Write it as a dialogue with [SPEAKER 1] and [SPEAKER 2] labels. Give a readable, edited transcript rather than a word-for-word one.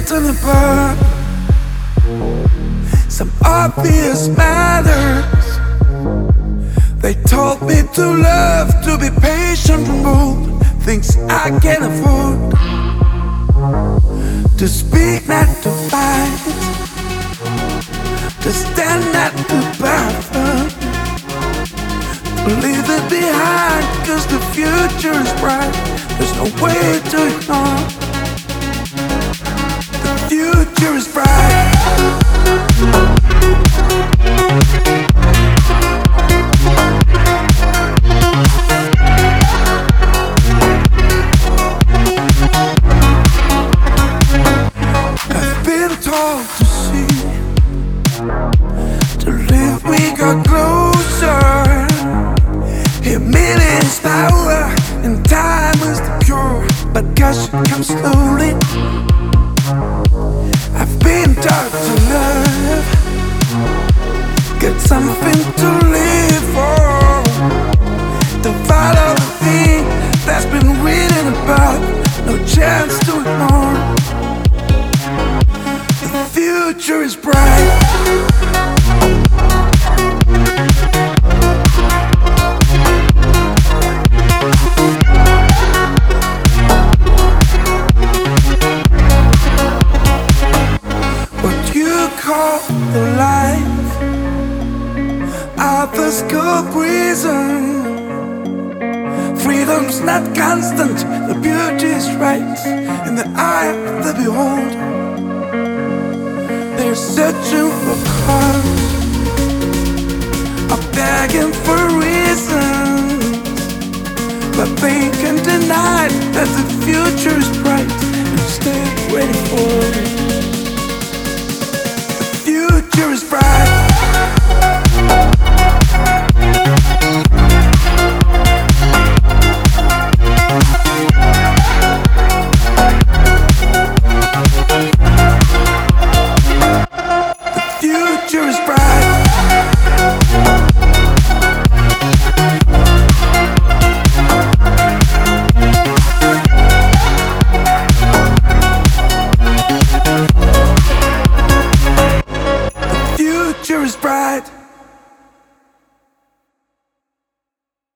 [SPEAKER 1] written above some obvious matters. They told me to love, to be patient and bold, things I can't afford. To speak, not to fight, to stand, not to buffer, to leave it behind, cause the future is bright. There's no way to ignore. The future is bright. I've been told to see, to live we got closer. Here meaning's power and time is the cure, but cash comes slowly. I've been taught to love, get something to live for, to follow the thing that's been written about, no chance to ignore. The future is bright. Call the life, others call prison. Freedom's not constant, the beauty is right in the eye of the beholder. They're searching for cause, are begging for